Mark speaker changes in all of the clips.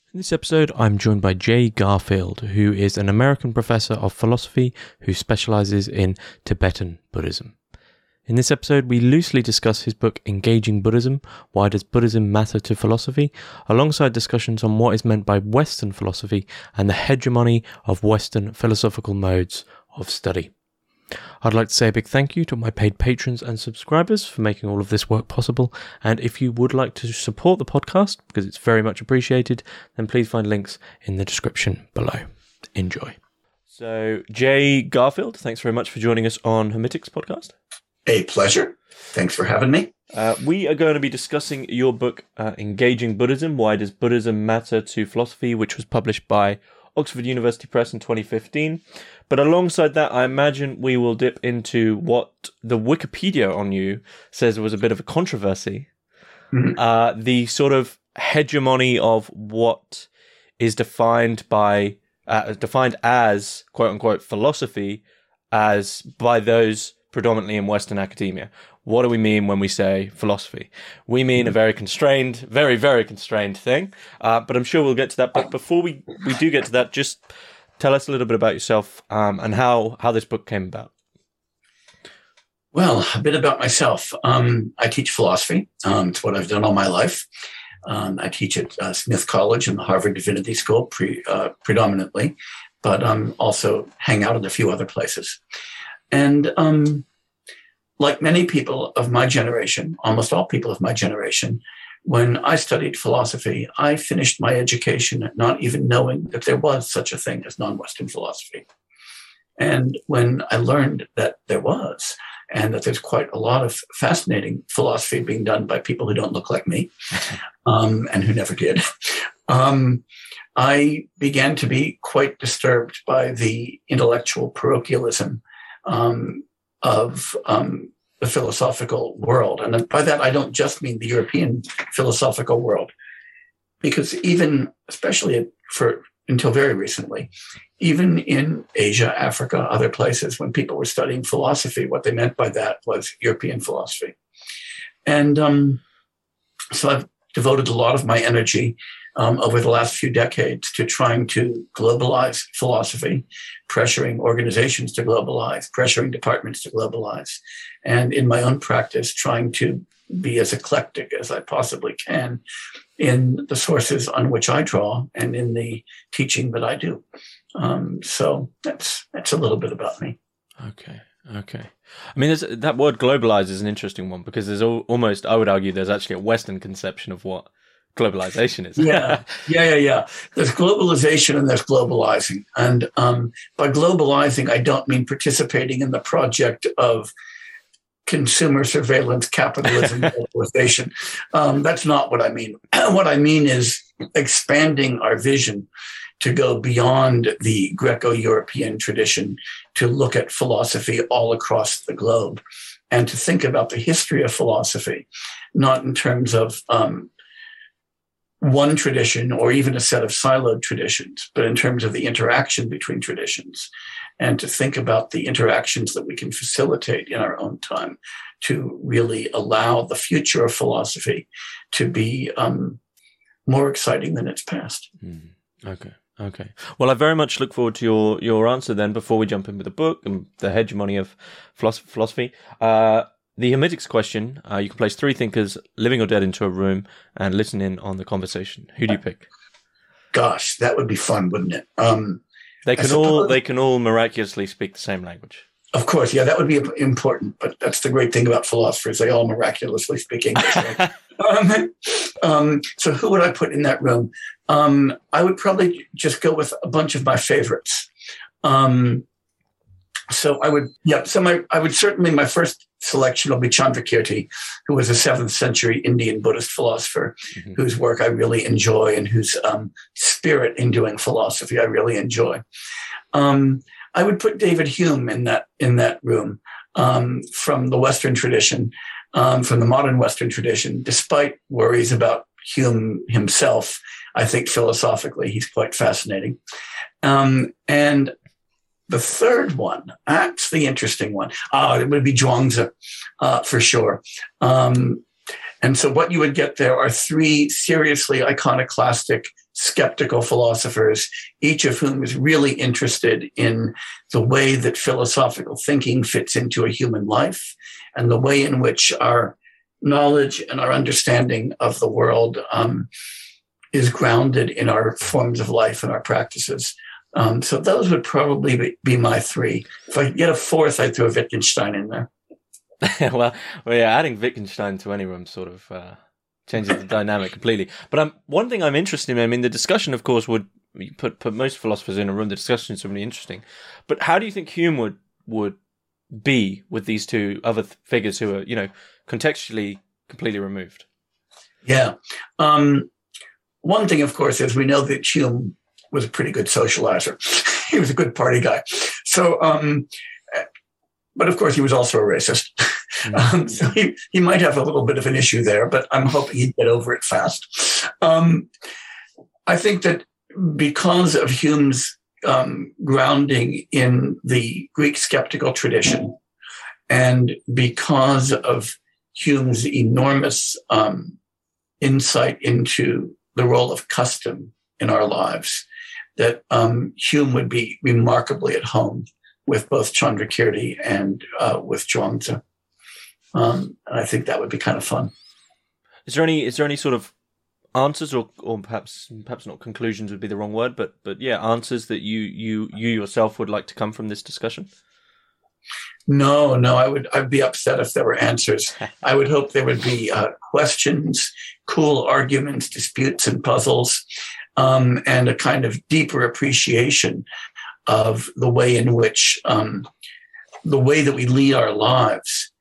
Speaker 1: In this episode, I'm joined by Jay Garfield, who is an American professor of philosophy who specializes in Tibetan Buddhism. In this episode, we loosely discuss his book, Engaging Buddhism: Why Does Buddhism Matter to Philosophy?, alongside discussions on what is meant by Western philosophy and the hegemony of Western philosophical modes of study. I'd like to say a big thank you to my paid patrons and subscribers for making all of this work possible. And if you would like to support the podcast, because it's very much appreciated, then please find links in the description below. Enjoy. So, Jay Garfield, thanks very much for joining us on Hermetics Podcast.
Speaker 2: A pleasure. Thanks for having me.
Speaker 1: We are going to be discussing your book, Engaging Buddhism: Why Does Buddhism Matter to Philosophy?, which was published by Oxford University Press in 2015. But alongside that, I imagine we will dip into what the Wikipedia on you says was a bit of a controversy. Mm-hmm. The sort of hegemony of what is defined as quote unquote philosophy as by those predominantly in Western academia. What do we mean when we say philosophy? We mean a very constrained, very, very constrained thing. But I'm sure we'll get to that. But before we do get to that, just tell us a little bit about yourself and how this book came about.
Speaker 2: Well, a bit about myself. I teach philosophy. It's what I've done all my life. I teach at Smith College and the Harvard Divinity School predominantly, but also hang out at a few other places. And like many people of my generation, almost all people of my generation, when I studied philosophy, I finished my education not even knowing that there was such a thing as non-Western philosophy. And when I learned that there was, and that there's quite a lot of fascinating philosophy being done by people who don't look like me, and who never did, I began to be quite disturbed by the intellectual parochialism of the philosophical world. And by that, I don't just mean the European philosophical world, because even, especially until very recently, even in Asia, Africa, other places, when people were studying philosophy, what they meant by that was European philosophy. And so I've devoted a lot of my energy over the last few decades to trying to globalize philosophy, pressuring organizations to globalize, pressuring departments to globalize, and in my own practice, trying to be as eclectic as I possibly can in the sources on which I draw and in the teaching that I do. So that's a little bit about me.
Speaker 1: Okay. I mean, that word globalize is an interesting one because there's almost, I would argue, there's actually a Western conception of what globalization is.
Speaker 2: Yeah. There's globalization and there's globalizing. And by globalizing, I don't mean participating in the project of consumer surveillance capitalism globalization. That's not what I mean. What I mean is expanding our vision to go beyond the Greco-European tradition, to look at philosophy all across the globe, and to think about the history of philosophy, not in terms of one tradition or even a set of siloed traditions, but in terms of the interaction between traditions, and to think about the interactions that we can facilitate in our own time to really allow the future of philosophy to be more exciting than its past.
Speaker 1: Okay. Well, I very much look forward to your answer then before we jump in with the book and the hegemony of philosophy. The Hermetics question, you can place three thinkers, living or dead, into a room and listen in on the conversation. Who do you pick?
Speaker 2: Gosh, that would be fun, wouldn't it?
Speaker 1: They can all miraculously speak the same language.
Speaker 2: Of course, yeah, that would be important. But that's the great thing about philosophers. They all miraculously speak English. Right? So who would I put in that room? I would probably just go with a bunch of my favorites. So I would certainly, my first selection will be Chandrakirti, who was a 7th century Indian Buddhist philosopher, whose work I really enjoy and whose spirit in doing philosophy I really enjoy. I would put David Hume in that room, from the Western tradition, from the modern Western tradition. Despite worries about Hume himself, I think philosophically he's quite fascinating. And the third one, that's the interesting one. It would be Zhuangzi, for sure. And so what you would get there are three seriously iconoclastic skeptical philosophers, each of whom is really interested in the way that philosophical thinking fits into a human life and the way in which our knowledge and our understanding of the world is grounded in our forms of life and our practices. So those would probably be my three. If I could get a fourth, I'd throw Wittgenstein in there.
Speaker 1: well, yeah, adding Wittgenstein to any room sort of changes the dynamic completely. But one thing I'm interested in, I mean, the discussion, of course, would put most philosophers in a room. The discussion is really interesting. But how do you think Hume would be with these two other figures who are, contextually completely removed?
Speaker 2: Yeah. One thing, of course, is we know that Hume was a pretty good socializer. He was a good party guy. So, but of course, he was also a racist. So he might have a little bit of an issue there, but I'm hoping he'd get over it fast. I think that because of Hume's grounding in the Greek skeptical tradition, and because of Hume's enormous insight into the role of custom in our lives, that Hume would be remarkably at home with both Chandrakirti and with Chuang-Tzu. And I think that would be kind of fun.
Speaker 1: Is there any sort of answers, or perhaps not conclusions would be the wrong word, but yeah, answers that you yourself would like to come from this discussion?
Speaker 2: No, I'd be upset if there were answers. I would hope there would be questions, cool arguments, disputes, and puzzles, and a kind of deeper appreciation of the way in which the way that we lead our lives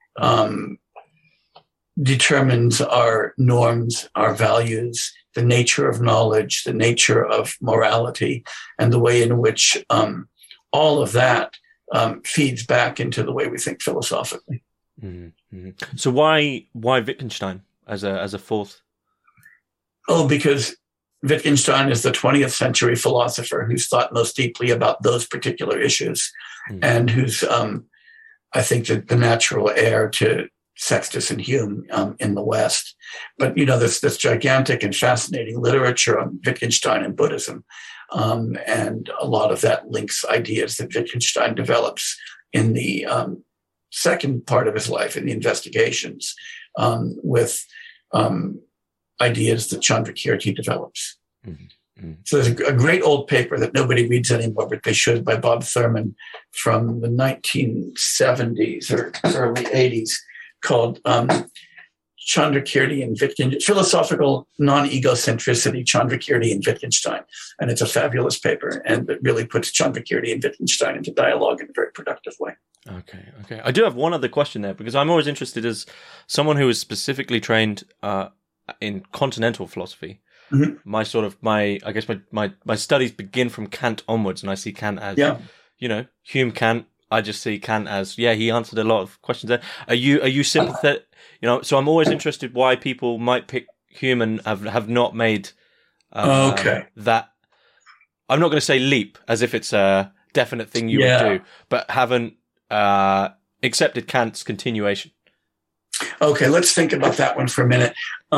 Speaker 2: determines our norms, our values, the nature of knowledge, the nature of morality, and the way in which all of that feeds back into the way we think philosophically.
Speaker 1: Mm-hmm. So why Wittgenstein as a fourth?
Speaker 2: Oh, because Wittgenstein is the 20th century philosopher who's thought most deeply about those particular issues, and who's, I think, the natural heir to Sextus and Hume in the West. But, there's this gigantic and fascinating literature on Wittgenstein and Buddhism. And a lot of that links ideas that Wittgenstein develops in the second part of his life, in the investigations, with ideas that Chandrakirti develops. Mm-hmm. So there's a great old paper that nobody reads anymore, but they should, by Bob Thurman from the 1970s or early 80s, called Chandrakirti and Wittgenstein, Philosophical Non-Egocentricity, Chandrakirti and Wittgenstein. And it's a fabulous paper, and it really puts Chandrakirti and Wittgenstein into dialogue in a very productive way.
Speaker 1: Okay. I do have one other question there, because I'm always interested, as someone who is specifically trained in continental philosophy. Mm-hmm. My studies begin from Kant onwards, and I see Kant as, Hume, Kant. I just see Kant as, he answered a lot of questions there. Are you sympathetic? So I'm always interested why people might pick Hume and have not made that. I'm not going to say leap as if it's a definite thing you would do, but haven't accepted Kant's continuation.
Speaker 2: Okay, let's think about that one for a minute.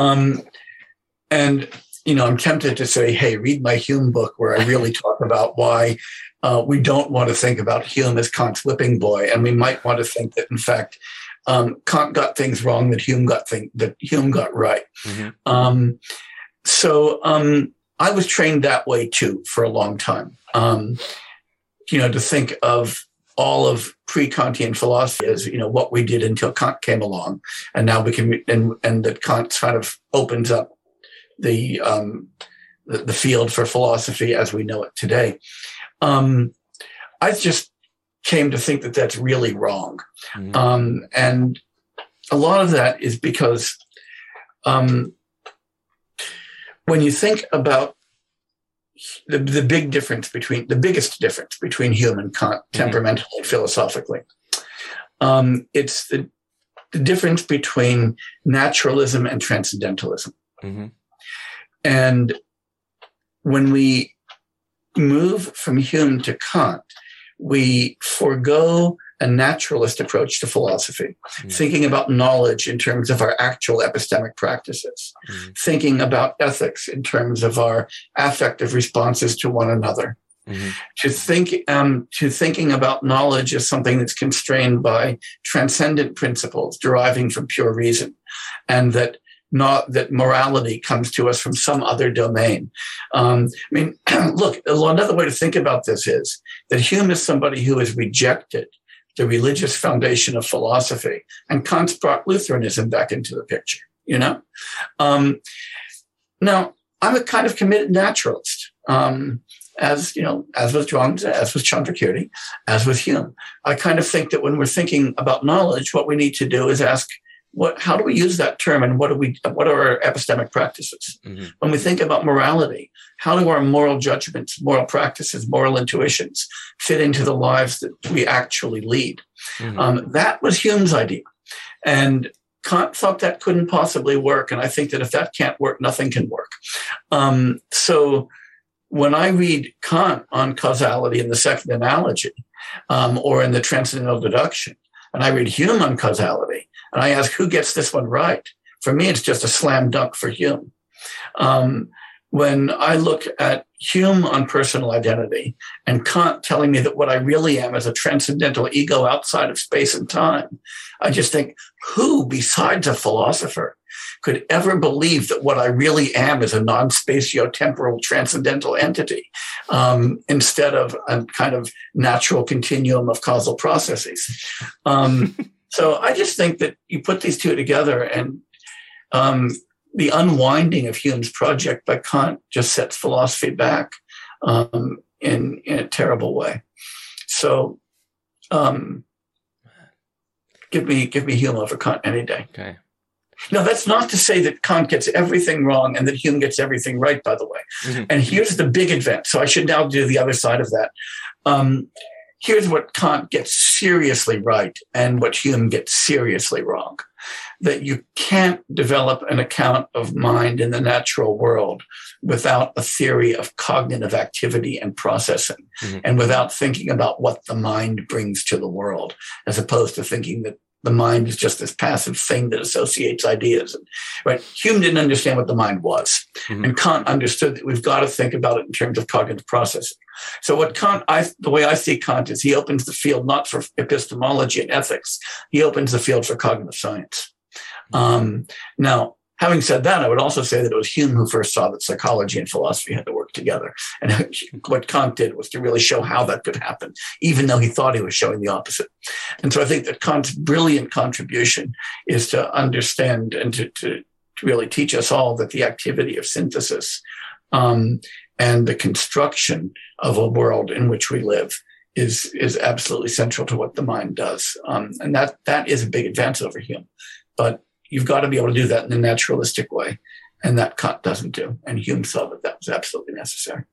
Speaker 2: And I'm tempted to say, hey, read my Hume book, where I really talk about why we don't want to think about Hume as Kant's whipping boy, and we might want to think that, in fact, Kant got things wrong that Hume got right. Mm-hmm. So I was trained that way too for a long time. To think of all of pre-Kantian philosophy as what we did until Kant came along, and now we can, and that Kant kind of opens up the field for philosophy as we know it today. I just came to think that that's really wrong. Mm-hmm. And a lot of that is because when you think about the biggest difference between Hume and Kant, temperamentally and philosophically, it's the difference between naturalism and transcendentalism. Mm-hmm. And when we move from Hume to Kant, we forego a naturalist approach to philosophy, thinking about knowledge in terms of our actual epistemic practices, thinking about ethics in terms of our affective responses to one another, to thinking about knowledge as something that's constrained by transcendent principles deriving from pure reason, and that morality comes to us from some other domain. Look, another way to think about this is that Hume is somebody who has rejected the religious foundation of philosophy, and Kant's brought Lutheranism back into the picture, Now, I'm a kind of committed naturalist, as with Chandrakirti, as with Hume. I kind of think that when we're thinking about knowledge, what we need to do is ask, how do we use that term, and what are our epistemic practices? When we think about morality, how do our moral judgments, moral practices, moral intuitions fit into the lives that we actually lead? That was Hume's idea. And Kant thought that couldn't possibly work. And I think that if that can't work, nothing can work. So when I read Kant on causality in the second analogy, or in the transcendental deduction, and I read Hume on causality, and I ask, who gets this one right? For me, it's just a slam dunk for Hume. When I look at Hume on personal identity and Kant telling me that what I really am is a transcendental ego outside of space and time, I just think, who besides a philosopher could ever believe that what I really am is a non-spatio-temporal transcendental entity, instead of a kind of natural continuum of causal processes? So I just think that you put these two together, and the unwinding of Hume's project by Kant just sets philosophy back in a terrible way. So give me Hume over Kant any day.
Speaker 1: Okay.
Speaker 2: Now, that's not to say that Kant gets everything wrong and that Hume gets everything right, by the way. And here's the big event. So I should now do the other side of that. Here's what Kant gets seriously right and what Hume gets seriously wrong. That you can't develop an account of mind in the natural world without a theory of cognitive activity and processing, and without thinking about what the mind brings to the world, as opposed to thinking that the mind is just this passive thing that associates ideas. Right? Hume didn't understand what the mind was. And Kant understood that we've got to think about it in terms of cognitive processing. So the way I see Kant is he opens the field not for epistemology and ethics. He opens the field for cognitive science. Now, having said that, I would also say that it was Hume who first saw that psychology and philosophy had to work together. And what Kant did was to really show how that could happen, even though he thought he was showing the opposite. And so I think that Kant's brilliant contribution is to understand and to really teach us all that the activity of synthesis and the construction of a world in which we live is absolutely central to what the mind does. And that is a big advance over Hume. But you've got to be able to do that in a naturalistic way. And that Kant doesn't do. And Hume saw that that was absolutely necessary.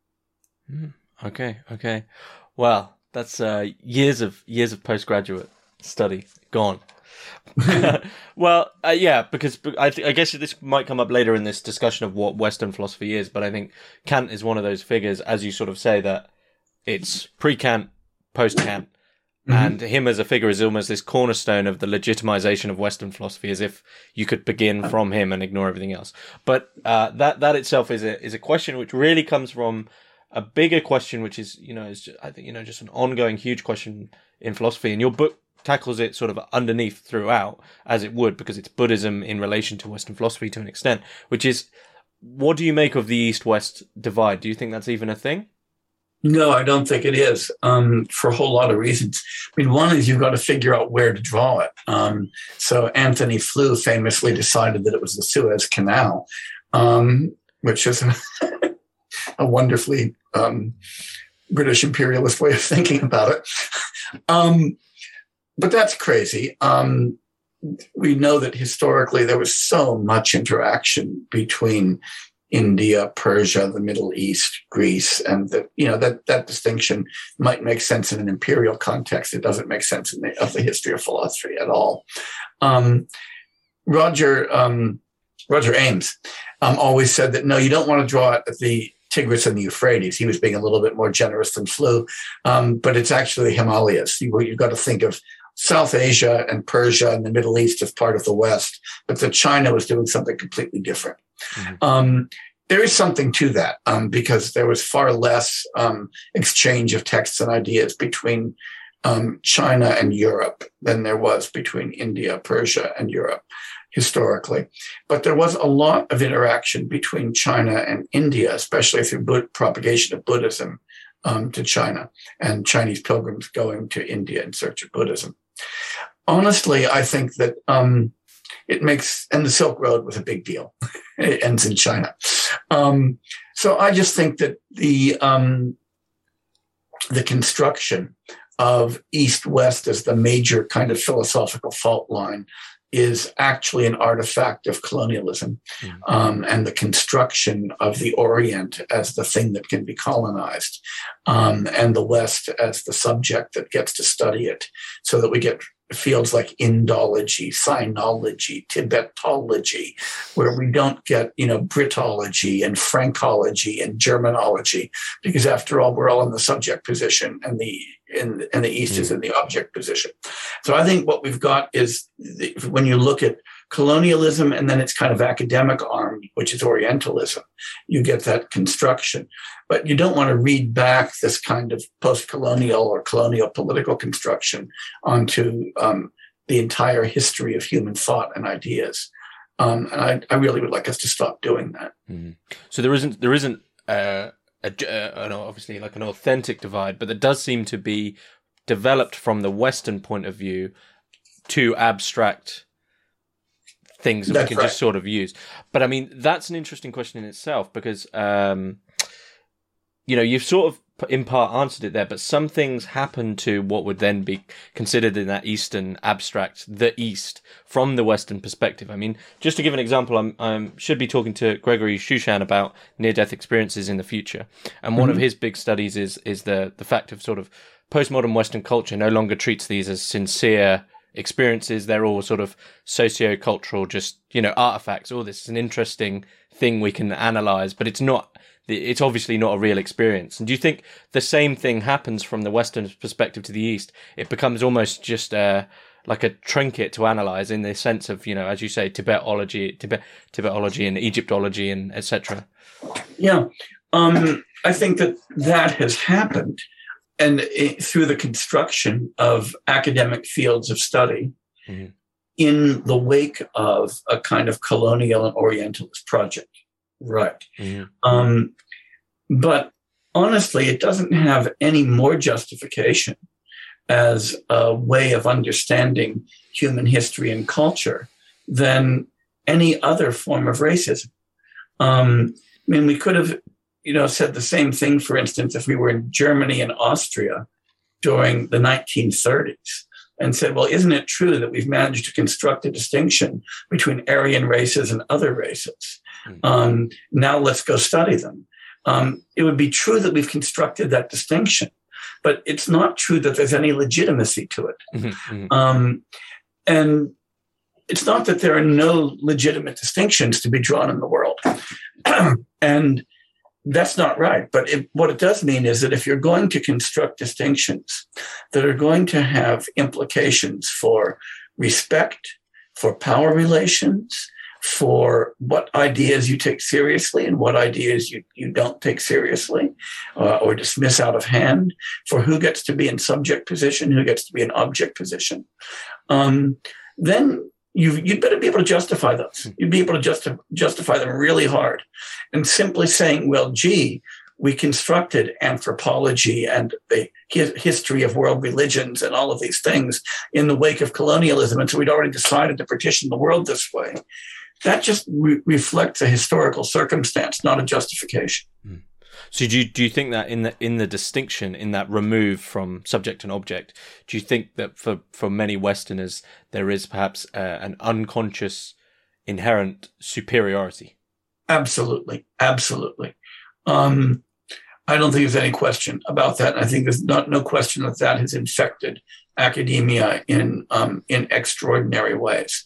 Speaker 1: Okay. Well, that's years of postgraduate study gone. Well, because I guess this might come up later in this discussion of what Western philosophy is, but I think Kant is one of those figures, as you sort of say, that it's pre-Kant, post-Kant, and him as a figure is almost this cornerstone of the legitimization of Western philosophy, as if you could begin from him and ignore everything else. But that itself is a question which really comes from a bigger question, which is, I think, just an ongoing huge question in philosophy. And your book tackles it sort of underneath throughout, as it would, because it's Buddhism in relation to Western philosophy to an extent, which is, what do you make of the East-West divide? Do you think that's even a thing?
Speaker 2: No, I don't think it is, for a whole lot of reasons. I mean, one is you've got to figure out where to draw it. So Anthony Flew famously decided that it was the Suez Canal, which is a wonderfully British imperialist way of thinking about it. But that's crazy. We know that historically there was so much interaction between India, Persia, the Middle East, Greece, and that distinction might make sense in an imperial context. It doesn't make sense in the history of philosophy at all. Roger Ames always said that, no, you don't want to draw it at the Tigris and the Euphrates. He was being a little bit more generous than Flew, but it's actually the Himalayas. You've got to think of South Asia and Persia and the Middle East as part of the West, but that China was doing something completely different. Mm-hmm. There is something to that because there was far less exchange of texts and ideas between China and Europe than there was between India, Persia, and Europe historically. But there was a lot of interaction between China and India, especially through propagation of Buddhism to China and Chinese pilgrims going to India in search of Buddhism. Honestly, I think that it makes, and the Silk Road was a big deal. It ends in China. So I just think that the construction of East-West as the major kind of philosophical fault line is actually an artifact of colonialism, and the construction of the Orient as the thing that can be colonized, and the West as the subject that gets to study it, so that we get fields like Indology, Sinology, Tibetology, where we don't get, Britology and Francology and Germanology, because after all, we're all in the subject position and the East is in the object position. So I think what we've got is, when you look at colonialism and then its kind of academic arm, which is Orientalism, you get that construction. But you don't want to read back this kind of post-colonial or colonial political construction onto the entire history of human thought and ideas. And I really would like us to stop doing that.
Speaker 1: Mm. So there isn't obviously like an authentic divide, but there does seem to be developed from the Western point of view two abstract things that we can just sort of use. But I mean, that's an interesting question in itself, because you've sort of in part answered it there, but some things happen to what would then be considered in that Eastern abstract, the East, from the Western perspective. I mean, just to give an example, I should be talking to Gregory Shushan about near-death experiences in the future. And one of his big studies is the fact of sort of postmodern Western culture no longer treats these as sincere experiences. They're all sort of socio-cultural, just, artifacts. Oh, this is an interesting thing we can analyze, but it's obviously not a real experience. And do you think the same thing happens from the Western perspective to the East? It becomes almost just like a trinket to analyze, in the sense of, as you say, Tibetology and Egyptology and etc.
Speaker 2: Yeah. I think that has happened. And through the construction of academic fields of study in the wake of a kind of colonial and Orientalist project. Right. But honestly, it doesn't have any more justification as a way of understanding human history and culture than any other form of racism. We could have, said the same thing, for instance, if we were in Germany and Austria during the 1930s and said, well, isn't it true that we've managed to construct a distinction between Aryan races and other races? Now let's go study them. It would be true that we've constructed that distinction, but it's not true that there's any legitimacy to it. And it's not that there are no legitimate distinctions to be drawn in the world. And that's not right. But what it does mean is that if you're going to construct distinctions that are going to have implications for respect, for power relations, for what ideas you take seriously and what ideas you don't take seriously or dismiss out of hand, for who gets to be in subject position, who gets to be in object position, then you'd better be able to justify those. You'd be able to justify them really hard. And simply saying, well, gee, we constructed anthropology and the history of world religions and all of these things in the wake of colonialism, and so we'd already decided to partition the world this way. That just reflects a historical circumstance, not a justification.
Speaker 1: So do you think that in the distinction, in that remove from subject and object, do you think that for many Westerners there is perhaps an unconscious inherent superiority? Absolutely.
Speaker 2: I don't think there's any question about that. I think there's no question that has infected academia in extraordinary ways.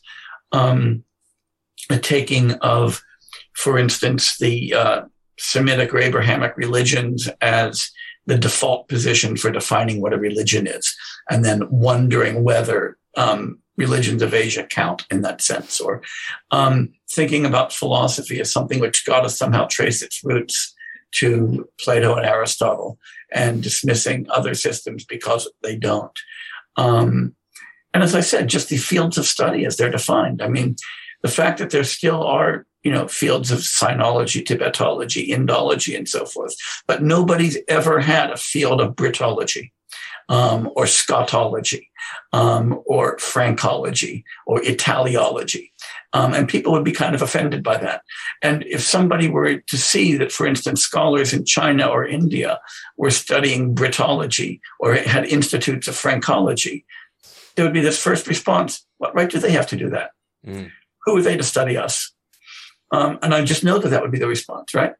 Speaker 2: A taking of, for instance, the Semitic or Abrahamic religions as the default position for defining what a religion is, and then wondering whether religions of Asia count in that sense, or thinking about philosophy as something which got to somehow trace its roots to Plato and Aristotle, and dismissing other systems because they don't. And as I said, just the fields of study as they're defined. I mean, the fact that there still are, fields of sinology, Tibetology, Indology, and so forth, but nobody's ever had a field of Britology, or Scotology, or Francology, or Italiology. And people would be kind of offended by that. And if somebody were to see that, for instance, scholars in China or India were studying Britology or had institutes of Francology, there would be this first response: what right do they have to do that? Who are they to study us? And I just know that would be the response, right?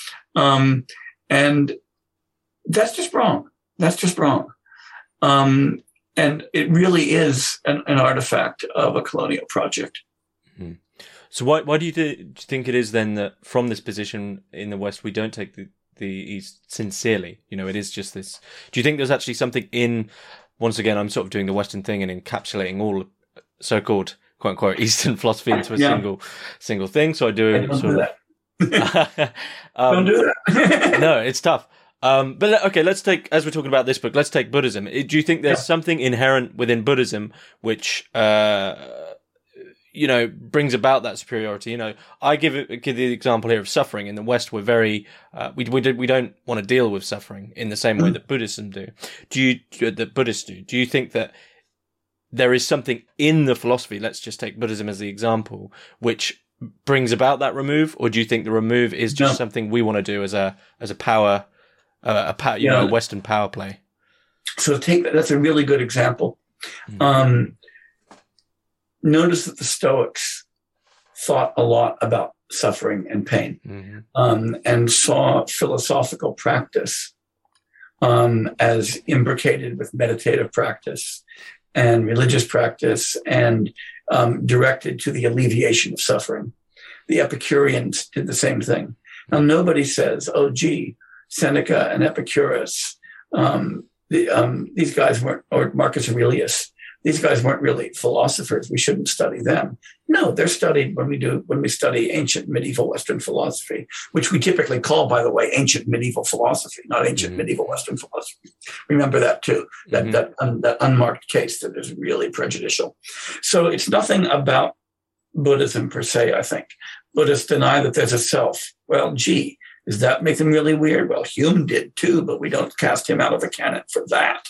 Speaker 2: And that's just wrong. That's just wrong. And it really is an artifact of a colonial project.
Speaker 1: So why do you think it is then that from this position in the West we don't take the East sincerely? It is just this. Do you think there's actually something in? Once again, I'm sort of doing the Western thing and encapsulating all so-called quote unquote Eastern philosophy into a single thing. So I do.
Speaker 2: Don't do that. Don't do that.
Speaker 1: No, it's tough. But okay, let's take, as we're talking about this book, let's take Buddhism. Do you think there's something inherent within Buddhism which, brings about that superiority? I give the example here of suffering. In the West, we're very, we don't want to deal with suffering in the same way that Buddhism do. That Buddhists do? Do you think that there is something in the philosophy, let's just take Buddhism as the example, which brings about that remove? Or do you think the remove is just something we want to do as a power, a Western power play?
Speaker 2: So that's a really good example. Notice that the Stoics thought a lot about suffering and pain, and saw philosophical practice as imbricated with meditative practice and religious practice, and directed to the alleviation of suffering. The Epicureans did the same thing. Now, nobody says, oh, gee, Seneca and Epicurus, these guys weren't, or Marcus Aurelius, these guys weren't really philosophers. We shouldn't study them. No, they're studied when we study ancient medieval Western philosophy, which we typically call, by the way, ancient medieval philosophy, not ancient medieval Western philosophy. Remember that too, that unmarked case that is really prejudicial. So it's nothing about Buddhism per se, I think. Buddhists deny that there's a self. Well, gee, does that make them really weird? Well, Hume did too, but we don't cast him out of the canon for that.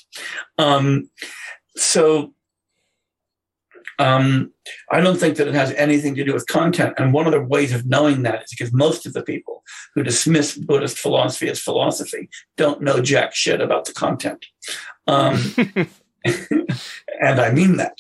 Speaker 2: I don't think that it has anything to do with content. And one of the ways of knowing that is because most of the people who dismiss Buddhist philosophy as philosophy don't know jack shit about the content. And I mean that.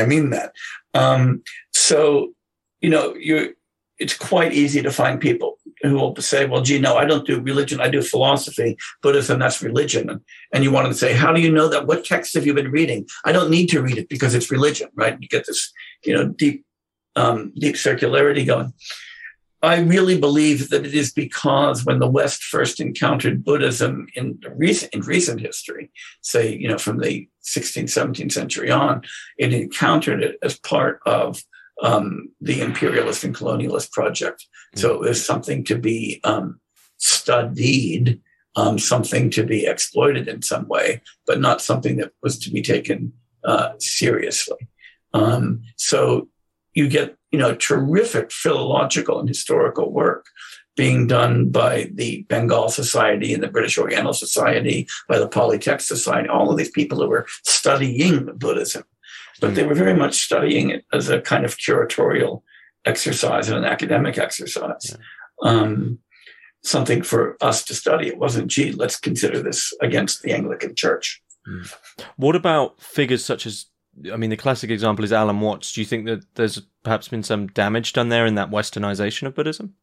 Speaker 2: It's quite easy to find people who will say, well, gee, no, I don't do religion. I do philosophy. Buddhism, that's religion. And you want to say, how do you know that? What text have you been reading? I don't need to read it because it's religion, right? You get this, deep circularity going. I really believe that it is because when the West first encountered Buddhism in recent history, say, from the 16th, 17th century on, it encountered it as part of the imperialist and colonialist project. So it was something to be studied, something to be exploited in some way, but not something that was to be taken seriously. So you get, terrific philological and historical work being done by the Bengal Society and the British Oriental Society, by the Polytext Society, all of these people who were studying Buddhism. But they were very much studying it as a kind of curatorial exercise and an academic exercise. Something for us to study. It wasn't, gee, let's consider this against the Anglican Church.
Speaker 1: What about figures such as, the classic example is Alan Watts. Do you think that there's perhaps been some damage done there in that westernization of Buddhism?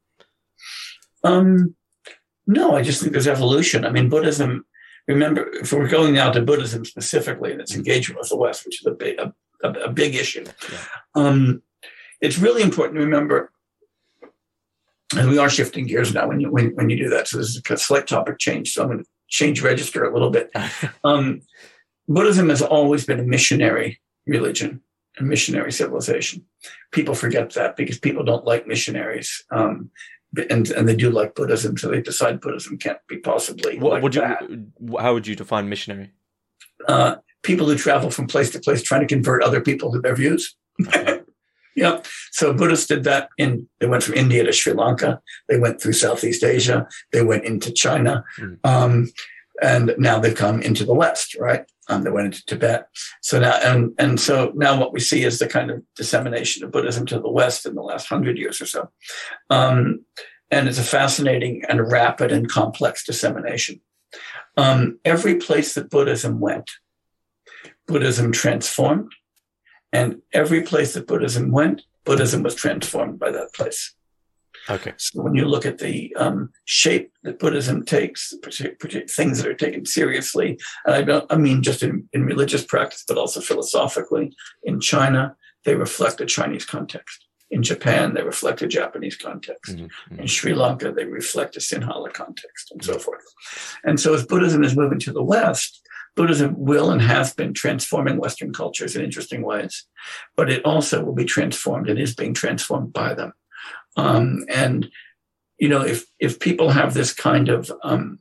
Speaker 2: No, I just think there's evolution. Buddhism, remember, if we're going now to Buddhism specifically and its engagement with the West, which is a big issue, it's really important to remember, and we are shifting gears now when you do that. So this is a slight topic change. So I'm going to change register a little bit. Buddhism has always been a missionary religion, a missionary civilization. People forget that because people don't like missionaries. And they do like Buddhism, so they decide Buddhism can't be possibly
Speaker 1: how would you define missionary?
Speaker 2: People who travel from place to place trying to convert other people to their views. Yeah. So Buddhists did that they went from India to Sri Lanka. They went through Southeast Asia. They went into China. And now they've come into the West, right? They went into Tibet. So now, and so now what we see is the kind of dissemination of Buddhism to the West in the last 100 years or so. And it's a fascinating and rapid and complex dissemination. Every place that Buddhism went, Buddhism transformed. And every place that Buddhism went, Buddhism was transformed by that place.
Speaker 1: Okay.
Speaker 2: So when you look at the shape that Buddhism takes, things that are taken seriously, and I mean just in religious practice, but also philosophically, in China, they reflect a Chinese context. In Japan, they reflect a Japanese context. In Sri Lanka, they reflect a Sinhala context, and so forth. And so as Buddhism is moving to the West, Buddhism will and has been transforming Western cultures in interesting ways, but it also will be transformed and is being transformed by them. And, if people have this kind of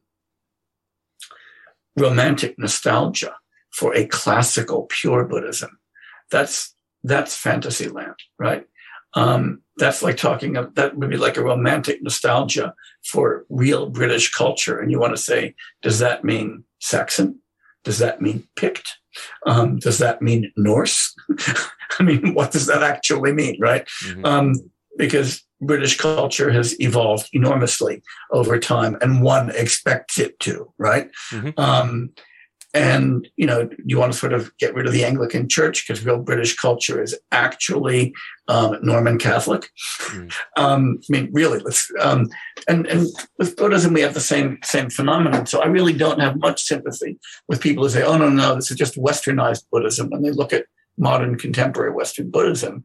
Speaker 2: romantic nostalgia for a classical pure Buddhism, that's fantasy land, right? That's like that would be like a romantic nostalgia for real British culture. And you want to say, does that mean Saxon? Does that mean Pict? Does that mean Norse? I mean, what does that actually mean, right? Because British culture has evolved enormously over time, and one expects it to, right? And, you want to sort of get rid of the Anglican Church because real British culture is actually Norman Catholic. I mean, really, and with Buddhism, we have the same phenomenon. So I really don't have much sympathy with people who say, oh, no, this is just westernized Buddhism. When they look at modern contemporary Western Buddhism,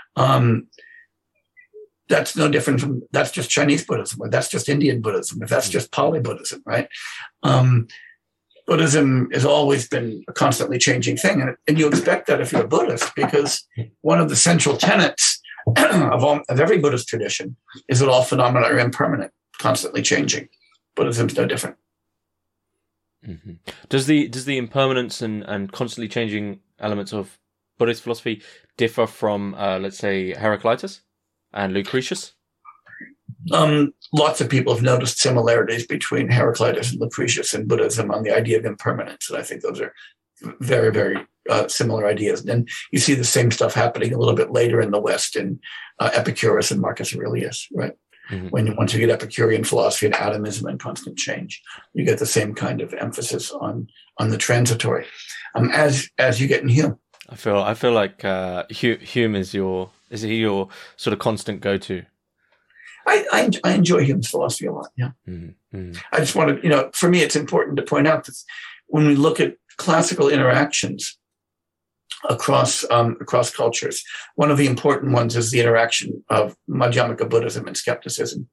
Speaker 2: that's no different that's just Chinese Buddhism, or that's just Indian Buddhism, or that's just Pali Buddhism, right? Buddhism has always been a constantly changing thing. And you expect that if you're a Buddhist, because one of the central tenets of every Buddhist tradition is that all phenomena are impermanent, constantly changing. Buddhism's no different.
Speaker 1: Does the impermanence and constantly changing elements of Buddhist philosophy differ from, let's say, Heraclitus and Lucretius?
Speaker 2: Lots of people have noticed similarities between Heraclitus and Lucretius and Buddhism on the idea of impermanence. And I think those are very, very similar ideas. And you see the same stuff happening a little bit later in the West in Epicurus and Marcus Aurelius, right? Once you get Epicurean philosophy and atomism and constant change, you get the same kind of emphasis on the transitory. As you get in Hume.
Speaker 1: I feel like Hume is he your sort of constant go-to?
Speaker 2: I enjoy Hume's philosophy a lot. Yeah. I just want to, for me, it's important to point out that when we look at classical interactions across cultures, one of the important ones is the interaction of Madhyamaka Buddhism and skepticism.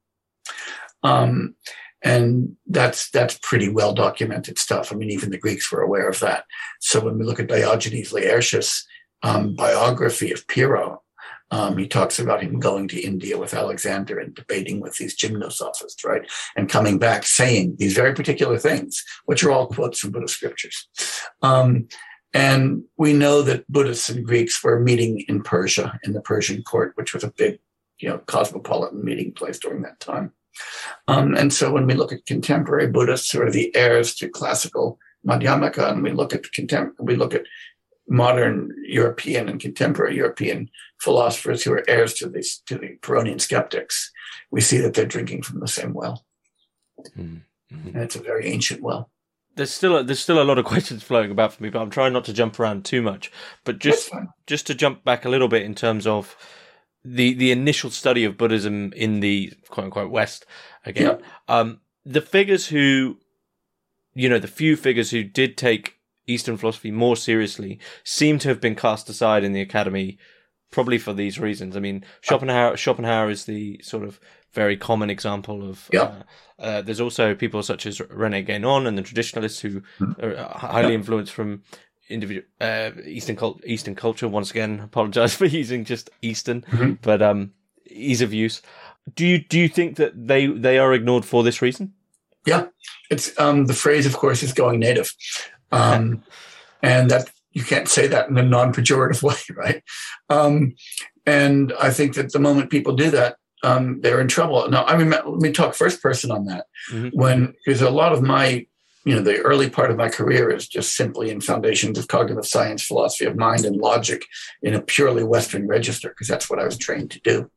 Speaker 2: And that's pretty well documented stuff. I mean, even the Greeks were aware of that. So when we look at Diogenes Laertius' biography of Pyrrho, he talks about him going to India with Alexander and debating with these gymnosophists, right? And coming back saying these very particular things, which are all quotes from Buddhist scriptures. And we know that Buddhists and Greeks were meeting in Persia, in the Persian court, which was a big, cosmopolitan meeting place during that time. And so when we look at contemporary Buddhists who are the heirs to classical Madhyamaka, and we look at modern European and contemporary European philosophers who are heirs to the Pyrrhonian skeptics, we see that they're drinking from the same well. And it's a very ancient well.
Speaker 1: There's still a lot of questions flowing about for me, but I'm trying not to jump around too much. But just to jump back a little bit in terms of the initial study of Buddhism in the quote unquote West again. The figures the few figures who did take Eastern philosophy more seriously seem to have been cast aside in the academy, probably for these reasons. I mean, Schopenhauer is the sort of very common example of.
Speaker 2: Yeah.
Speaker 1: There's also people such as René Guénon and the traditionalists who are highly influenced from individual Eastern culture. Once again, apologize for using just Eastern, but ease of use. Do you think that they are ignored for this reason?
Speaker 2: Yeah, it's the phrase, of course, is going native, and that you can't say that in a non-pejorative way, right? And I think that the moment people do that, they're in trouble. Now, let me talk first person on that. Because a lot of my, the early part of my career is just simply in foundations of cognitive science, philosophy of mind, and logic in a purely Western register, because that's what I was trained to do.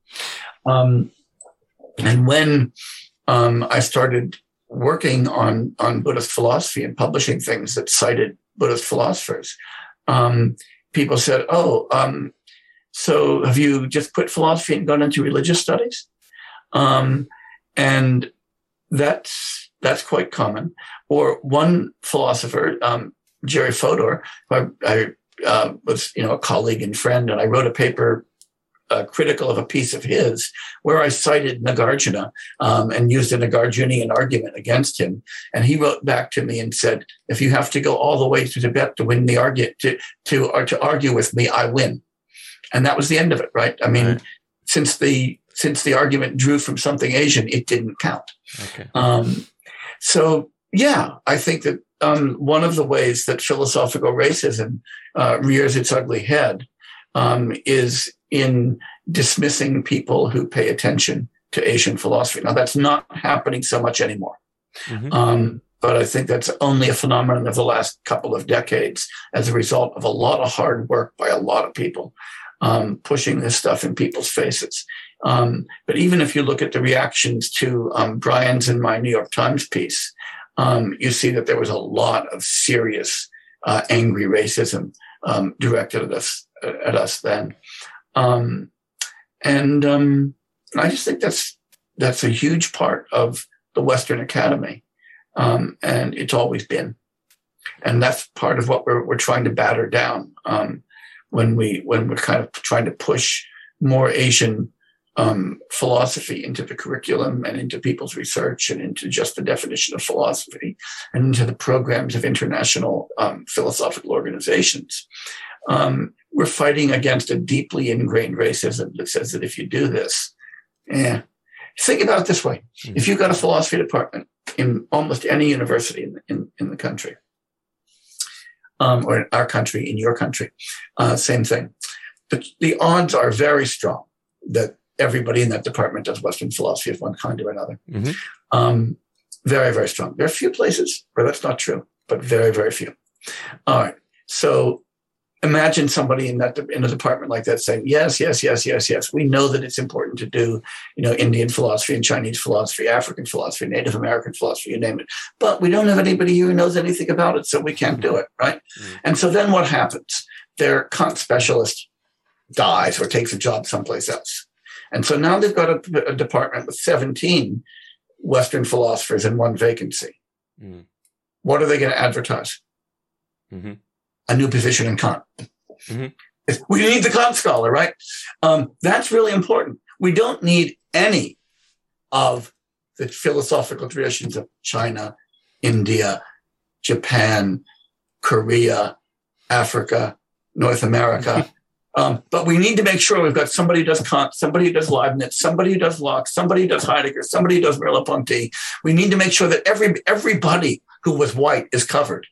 Speaker 2: And when I started working on Buddhist philosophy and publishing things that cited Buddhist philosophers, people said, so have you just quit philosophy and gone into religious studies? And that's quite common. Or one philosopher, Jerry Fodor, I was a colleague and friend, and I wrote a paper critical of a piece of his where I cited Nagarjuna and used a Nagarjunian argument against him. And he wrote back to me and said, if you have to go all the way to Tibet to win the argument, to argue with me, I win. And that was the end of it, right? I mean, since the argument drew from something Asian, it didn't count.
Speaker 1: Okay.
Speaker 2: So, yeah, I think that one of the ways that philosophical racism rears its ugly head is in dismissing people who pay attention to Asian philosophy. Now, that's not happening so much anymore. But I think that's only a phenomenon of the last couple of decades as a result of a lot of hard work by a lot of people pushing this stuff in people's faces. But even if you look at the reactions to Brian's and my New York Times piece, you see that there was a lot of serious angry racism directed at us then. And I just think that's a huge part of the Western Academy. And it's always been. And that's part of what we're trying to batter down when we're kind of trying to push more Asian philosophy into the curriculum and into people's research and into just the definition of philosophy and into the programs of international philosophical organizations. We're fighting against a deeply ingrained racism that says that if you do this, think about it this way. If you've got a philosophy department in almost any university in the country, or in our country, in your country, same thing. But the odds are very strong that everybody in that department does Western philosophy of one kind or another. Very, very strong. There are a few places where that's not true, but very, very few. All right. So imagine somebody in a department like that saying, yes, we know that it's important to do, Indian philosophy and Chinese philosophy, African philosophy, Native American philosophy, you name it. But we don't have anybody who knows anything about it, so we can't do it, right? And so then what happens? Their Kant specialist dies or takes a job someplace else. And so now they've got a department with 17 Western philosophers and one vacancy. What are they going to advertise? A new position in Kant. We need the Kant scholar, right? That's really important. We don't need any of the philosophical traditions of China, India, Japan, Korea, Africa, North America. But we need to make sure we've got somebody who does Kant, somebody who does Leibniz, somebody who does Locke, somebody who does Heidegger, somebody who does Merleau-Ponty. We need to make sure that everybody who was white is covered.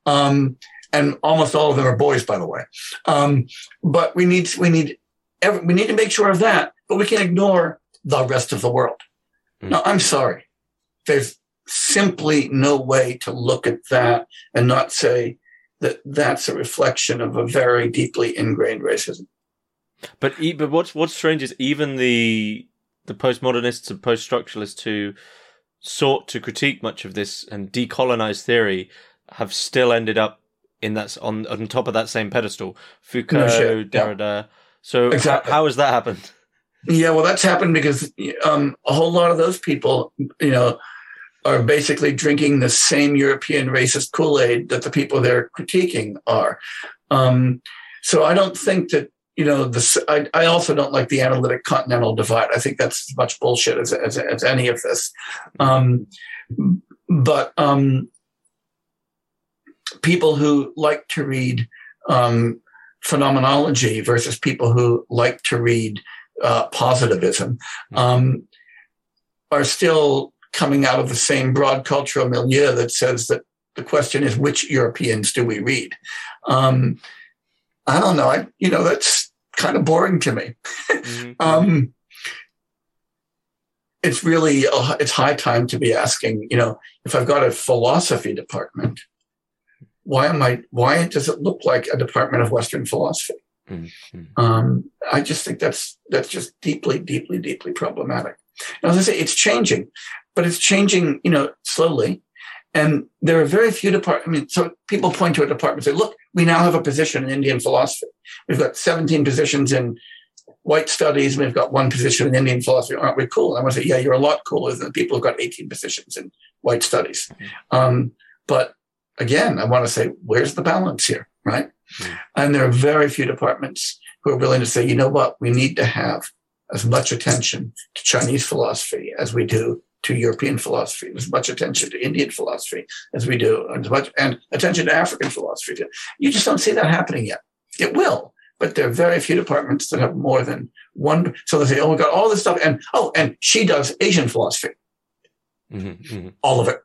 Speaker 2: And almost all of them are boys, by the way. But we need to make sure of that, but we can ignore the rest of the world. Now, I'm sorry. There's simply no way to look at that and not say that that's a reflection of a very deeply ingrained racism.
Speaker 1: But what's strange is even the postmodernists and post-structuralists who sought to critique much of this and decolonize theory have still ended up in that on top of that same pedestal. Foucault, Derrida. So exactly. How has that happened?
Speaker 2: Yeah, well, that's happened because a whole lot of those people, are basically drinking the same European racist Kool-Aid that the people they're critiquing are. So I don't think that, I also don't like the analytic continental divide. I think that's as much bullshit as any of this. But people who like to read phenomenology versus people who like to read positivism are still coming out of the same broad cultural milieu that says that the question is, which Europeans do we read? I don't know. That's kind of boring to me. It's really, it's high time to be asking, if I've got a philosophy department, why does it look like a department of Western philosophy? I just think that's just deeply, deeply, deeply problematic. Now, as I say, it's changing, but it's changing, slowly. And there are very few departments. So people point to a department and say, look, we now have a position in Indian philosophy. We've got 17 positions in white studies, and we've got one position in Indian philosophy. Aren't we cool? And I want to say, yeah, you're a lot cooler than the people who've got 18 positions in white studies. But again, I want to say, where's the balance here, right? And there are very few departments who are willing to say, you know what, we need to have as much attention to Chinese philosophy as we do to European philosophy, as much attention to Indian philosophy as we do, and attention to African philosophy too. You just don't see that happening yet. It will, but there are very few departments that have more than one. So they say, oh, we got all this stuff, and she does Asian philosophy. All of it.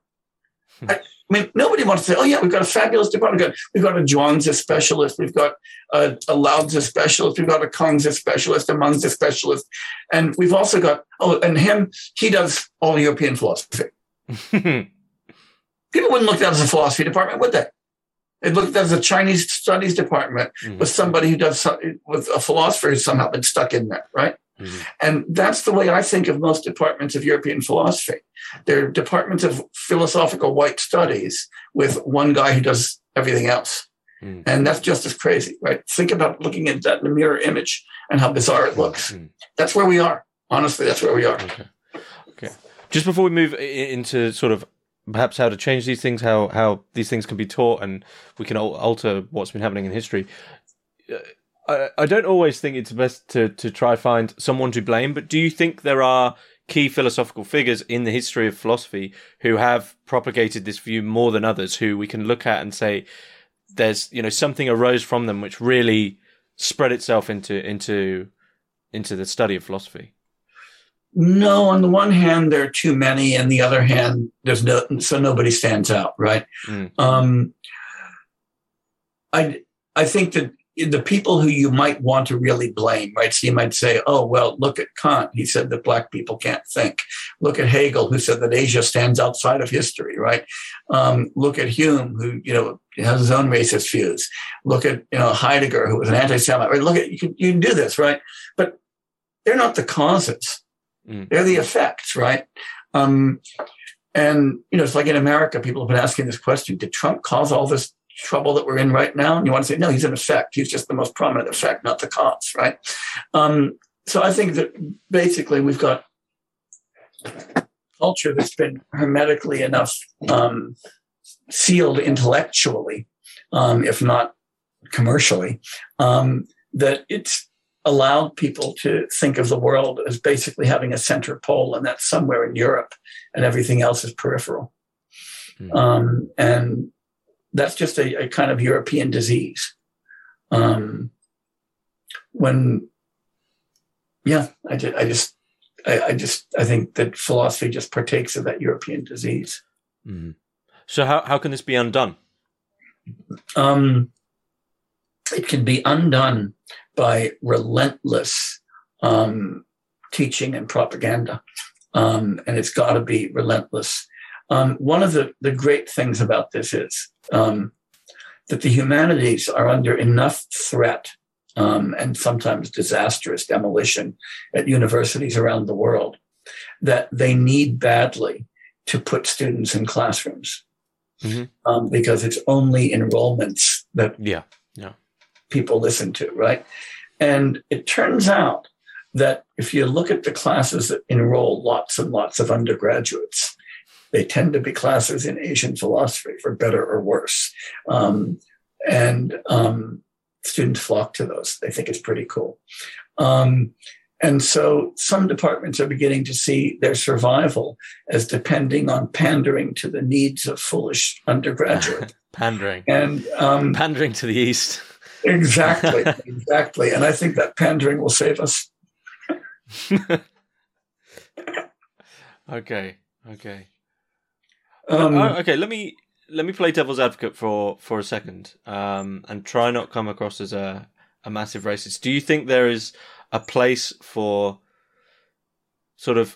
Speaker 2: I mean, nobody wants to say, oh, yeah, we've got a fabulous department. We've got a Zhuangzi specialist. We've got a Laozi specialist. We've got a Kongzi specialist, a Mengzi specialist. And we've also got, he does all European philosophy. People wouldn't look at that as a philosophy department, would they? They'd look at that as a Chinese studies department with somebody who does, with a philosopher who's somehow been stuck in there, right? And that's the way I think of most departments of European philosophy. They're departments of philosophical white studies with one guy who does everything else. And that's just as crazy, right? Think about looking at that in the mirror image and how bizarre it looks. That's where we are. Honestly, that's where we are.
Speaker 1: Okay. Just before we move into sort of perhaps how to change these things, how these things can be taught, and we can alter what's been happening in history. I don't always think it's best to try find someone to blame, but do you think there are key philosophical figures in the history of philosophy who have propagated this view more than others, who we can look at and say there's, something arose from them which really spread itself into the study of philosophy?
Speaker 2: No, on the one hand, there are too many, and the other hand, so nobody stands out, right? I think that the people who you might want to really blame, right? So you might say, oh, well, look at Kant. He said that black people can't think. Look at Hegel, who said that Asia stands outside of history, right? Look at Hume, who, has his own racist views. Look at, Heidegger, who was an anti-Semite. Right? Look at, you can do this, right? But they're not the causes. They're the effects, right? And, it's like in America, people have been asking this question, did Trump cause all this trouble that we're in right now? And you want to say, no, he's an effect. He's just the most prominent effect, not the cause, right? So I think that basically we've got culture that's been hermetically enough sealed intellectually, if not commercially, that it's allowed people to think of the world as basically having a center pole, and that's somewhere in Europe, and everything else is peripheral. And that's just a kind of European disease. I think that philosophy just partakes of that European disease.
Speaker 1: So how can this be undone?
Speaker 2: It can be undone by relentless teaching and propaganda. And it's got to be relentless. One of the great things about this is that the humanities are under enough threat and sometimes disastrous demolition at universities around the world that they need badly to put students in classrooms because it's only enrollments that people listen to, right? And it turns out that if you look at the classes that enroll lots and lots of undergraduates, they tend to be classes in Asian philosophy, for better or worse. students flock to those. They think it's pretty cool. And so some departments are beginning to see their survival as depending on pandering to the needs of foolish undergraduates.
Speaker 1: Pandering.
Speaker 2: And
Speaker 1: pandering to the East.
Speaker 2: Exactly. And I think that pandering will save us.
Speaker 1: Okay. Okay, let me play devil's advocate for a second, and try not come across as a massive racist. Do you think there is a place for sort of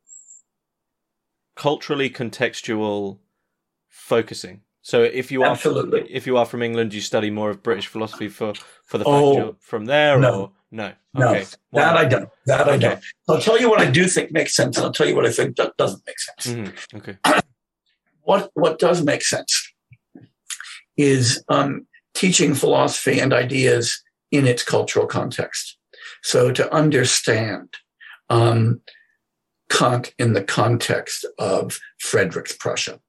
Speaker 1: culturally contextual focusing? So if you are from England, you study more of British philosophy for the fact you're from there, or no? Okay.
Speaker 2: That I don't. I don't. I'll tell you what I do think makes sense, and I'll tell you what I think doesn't make sense.
Speaker 1: Mm-hmm. Okay.
Speaker 2: What does make sense is teaching philosophy and ideas in its cultural context. So to understand Kant in the context of Friedrich's Prussia,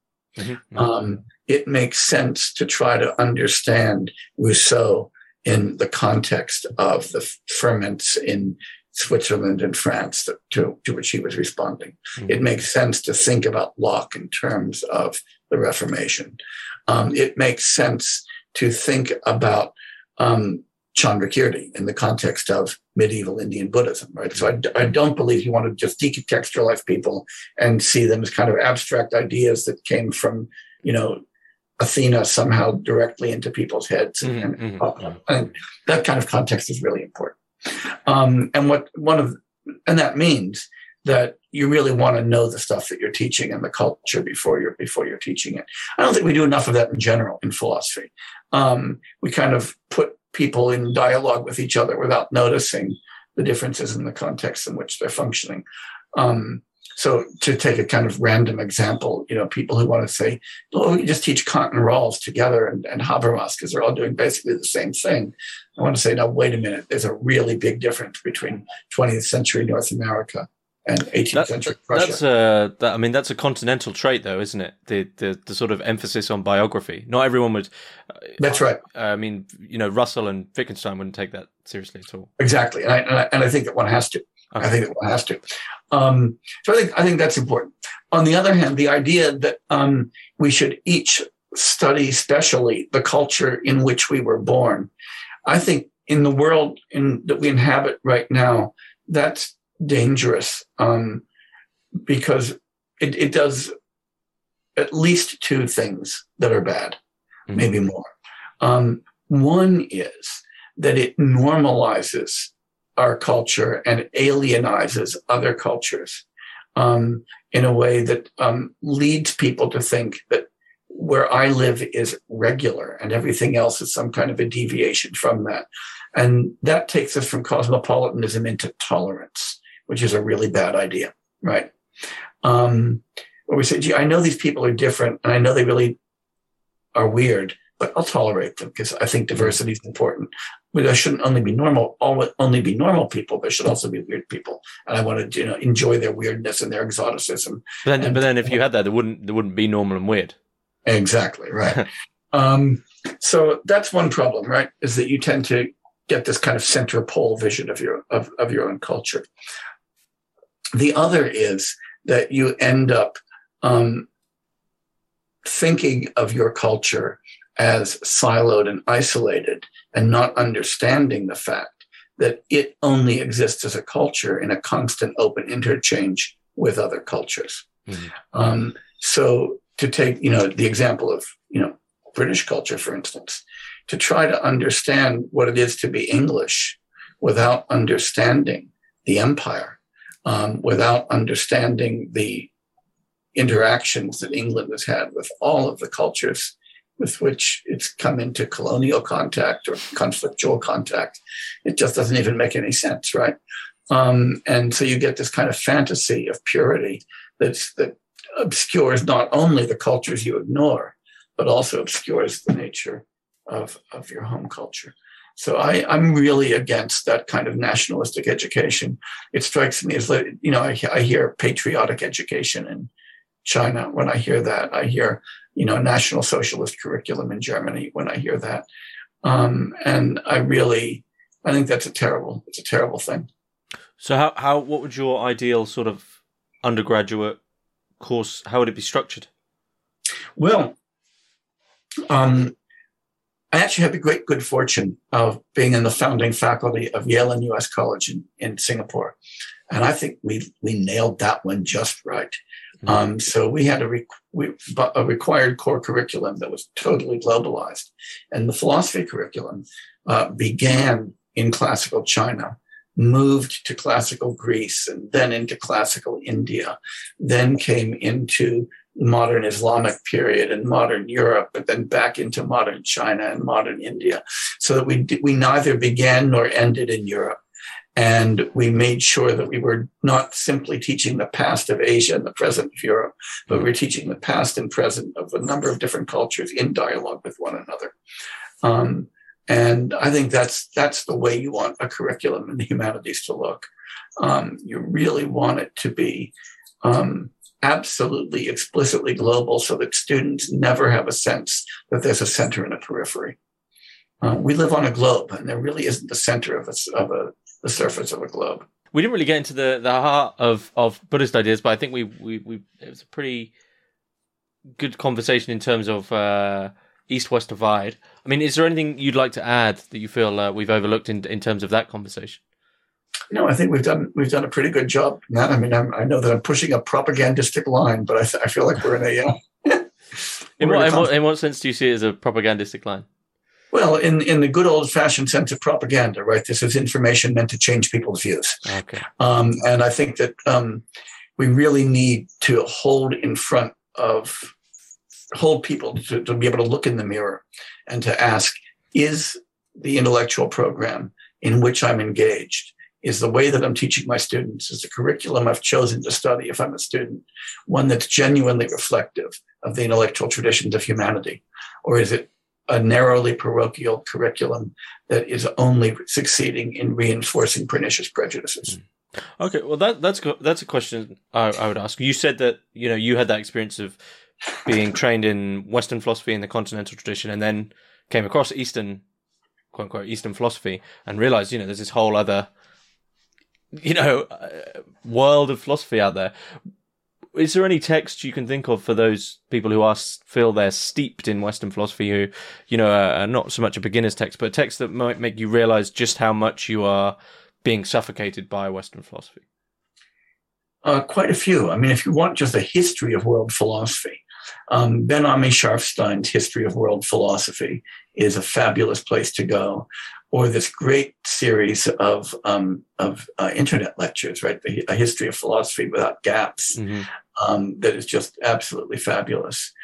Speaker 2: it makes sense to try to understand Rousseau in the context of the ferments in Switzerland and France to which he was responding. Mm-hmm. It makes sense to think about Locke in terms of the Reformation. It makes sense to think about Chandrakirti in the context of medieval Indian Buddhism, right? So I don't believe you want to just decontextualize people and see them as kind of abstract ideas that came from, Athena somehow directly into people's heads. And that kind of context is really important. And that means that you really want to know the stuff that you're teaching and the culture before you're teaching it. I don't think we do enough of that in general in philosophy. We kind of put people in dialogue with each other without noticing the differences in the context in which they're functioning. So to take a kind of random example, people who want to say, oh, you just teach Kant and Rawls together and Habermas because they're all doing basically the same thing. I want to say, now, wait a minute. There's a really big difference between 20th century North America and 18th century Russia.
Speaker 1: That's a continental trait, though, isn't it? The sort of emphasis on biography. Not everyone would.
Speaker 2: That's right.
Speaker 1: Russell and Wittgenstein wouldn't take that seriously at all.
Speaker 2: Exactly, and I think that one has to. Okay. I think that one has to. So I think that's important. On the other hand, the idea that we should each study specially the culture in which we were born, I think in the world that we inhabit right now, that's dangerous because it does at least two things that are bad, maybe more. One is that it normalizes our culture and alienizes other cultures in a way that leads people to think that where I live is regular and everything else is some kind of a deviation from that. And that takes us from cosmopolitanism into tolerance, which is a really bad idea, right? Where we say, gee, I know these people are different and I know they really are weird, but I'll tolerate them because I think diversity is important. But there shouldn't only be normal people. There should also be weird people, and I want to enjoy their weirdness and their exoticism.
Speaker 1: But then, if you had that, there wouldn't be normal and weird.
Speaker 2: Exactly right. So that's one problem, right? Is that you tend to get this kind of center pole vision of your own culture. The other is that you end up thinking of your culture as siloed and isolated and not understanding the fact that it only exists as a culture in a constant open interchange with other cultures. Mm-hmm. So to take, the example of, British culture, for instance, to try to understand what it is to be English without understanding the empire, without understanding the interactions that England has had with all of the cultures with which it's come into colonial contact or conflictual contact. It just doesn't even make any sense, right? And so you get this kind of fantasy of purity that obscures not only the cultures you ignore, but also obscures the nature of your home culture. So I'm really against that kind of nationalistic education. It strikes me as, I hear patriotic education in China. When I hear that, I hear, National Socialist curriculum in Germany. When I hear that, And I think it's a terrible thing.
Speaker 1: So what would your ideal sort of undergraduate course, how would it be structured?
Speaker 2: Well, I actually had the great good fortune of being in the founding faculty of Yale and US College in Singapore. And I think we nailed that one just right. Mm-hmm. So we had a required core curriculum that was totally globalized. And the philosophy curriculum began in classical China, moved to classical Greece, and then into classical India, then came into modern Islamic period and modern Europe, but then back into modern China and modern India, so that we neither began nor ended in Europe. And we made sure that we were not simply teaching the past of Asia and the present of Europe, but we were teaching the past and present of a number of different cultures in dialogue with one another. And I think that's the way you want a curriculum in the humanities to look. You really want it to be absolutely explicitly global, so that students never have a sense that there's a center and a periphery. We live on a globe, and there really isn't the center of the surface of a globe.
Speaker 1: We didn't really get into the heart of Buddhist ideas, but I think we it was a pretty good conversation in terms of East-West divide. I mean, is there anything you'd like to add that you feel we've overlooked in terms of that conversation?
Speaker 2: No, I think we've done a pretty good job. I mean, I know that I'm pushing a propagandistic line, but I feel like we're in a.
Speaker 1: In what sense do you see it as a propagandistic line?
Speaker 2: Well, in the good old-fashioned sense of propaganda, right? This is information meant to change people's views.
Speaker 1: Okay.
Speaker 2: And I think that we really need to hold people to be able to look in the mirror and to ask, is the intellectual program in which I'm engaged, is the way that I'm teaching my students, is the curriculum I've chosen to study if I'm a student, one that's genuinely reflective of the intellectual traditions of humanity? Or is it a narrowly parochial curriculum that is only succeeding in reinforcing pernicious prejudices?
Speaker 1: Okay, well that's a question I would ask. You said that you had that experience of being trained in Western philosophy in the continental tradition, and then came across Eastern, quote unquote, Eastern philosophy, and realized there's this whole other world of philosophy out there. Is there any text you can think of for those people who feel they're steeped in Western philosophy, who, are not so much a beginner's text, but a text that might make you realize just how much you are being suffocated by Western philosophy?
Speaker 2: Quite a few. I mean, if you want just a history of world philosophy, Ben-Ami Sharfstein's History of World Philosophy is a fabulous place to go. Or this great series of internet lectures, right? A History of Philosophy Without Gaps, that is just absolutely fabulous.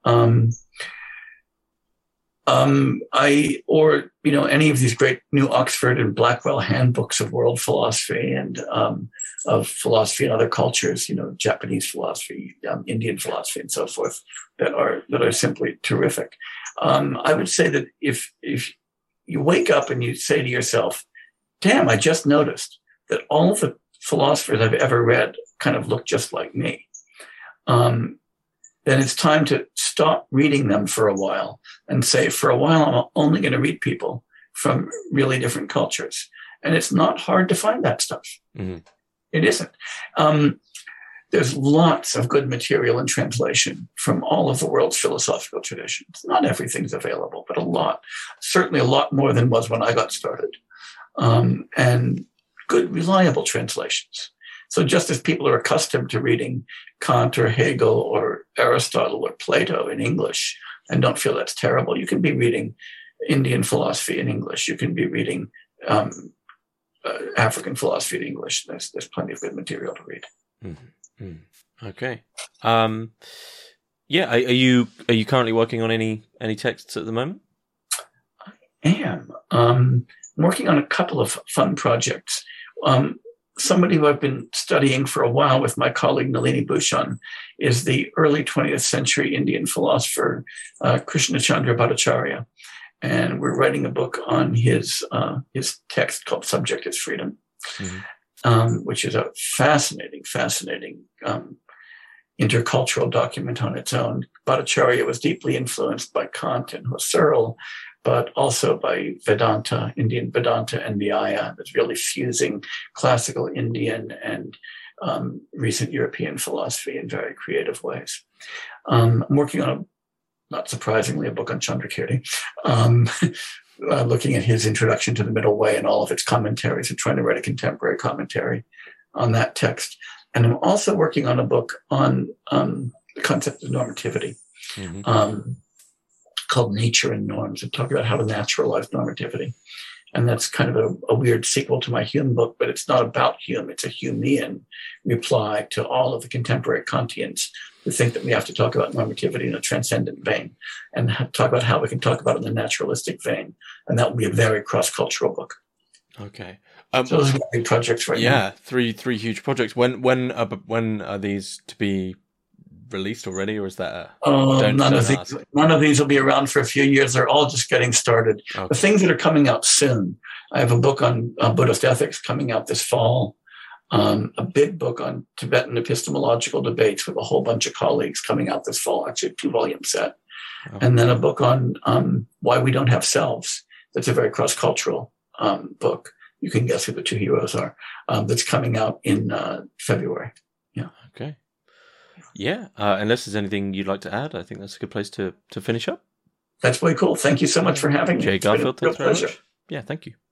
Speaker 2: Any of these great New Oxford and Blackwell handbooks of world philosophy and of philosophy and other cultures, Japanese philosophy, Indian philosophy, and so forth, that are simply terrific. I would say that if you wake up and you say to yourself, damn, I just noticed that all the philosophers I've ever read kind of look just like me, then it's time to stop reading them for a while and say, for a while, I'm only going to read people from really different cultures. And it's not hard to find that stuff. Mm-hmm. It isn't. There's lots of good material in translation from all of the world's philosophical traditions. Not everything's available, but a lot. Certainly a lot more than was when I got started. And good, reliable translations. So just as people are accustomed to reading Kant or Hegel or Aristotle or Plato in English and don't feel that's terrible, you can be reading Indian philosophy in English. You can be reading African philosophy in English. There's plenty of good material to read.
Speaker 1: Mm-hmm. Okay. Are you currently working on any texts at the moment?
Speaker 2: I am. I'm working on a couple of fun projects. Somebody who I've been studying for a while with my colleague Nalini Bhushan is the early 20th century Indian philosopher Krishnachandra Bhattacharya. And we're writing a book on his text called Subject is Freedom. Mm-hmm. Which is a fascinating intercultural document on its own. Bhattacharya was deeply influenced by Kant and Husserl, but also by Vedanta, Indian Vedanta and Nyaya. That's really fusing classical Indian and recent European philosophy in very creative ways. I'm working on, not surprisingly, a book on Chandrakirti, looking at his introduction to the Middle Way and all of its commentaries and trying to write a contemporary commentary on that text. And I'm also working on a book on the concept of normativity, called Nature and Norms, and talk about how to naturalize normativity. And that's kind of a weird sequel to my Hume book, but it's not about Hume. It's a Humean reply to all of the contemporary Kantians who think that we have to talk about normativity in a transcendent vein and talk about how we can talk about it in a naturalistic vein. And that will be a very cross-cultural book.
Speaker 1: Okay.
Speaker 2: So those are my big projects right now.
Speaker 1: Yeah, three huge projects. When are these to be released already, or is that
Speaker 2: none of these will be around for a few years. They're all just getting started. Okay. The things that are coming out soon, I have a book on Buddhist ethics coming out this fall, a big book on Tibetan epistemological debates with a whole bunch of colleagues coming out this fall, actually a 2-volume set. Okay. And then a book on why we don't have selves. That's a very cross-cultural book. You can guess who the two heroes are. That's coming out in February. Yeah.
Speaker 1: Okay. Yeah. Unless there's anything you'd like to add, I think that's a good place to finish up.
Speaker 2: That's really cool. Thank you so much for having me.
Speaker 1: Jay Garfield, thanks very much. Yeah, thank you.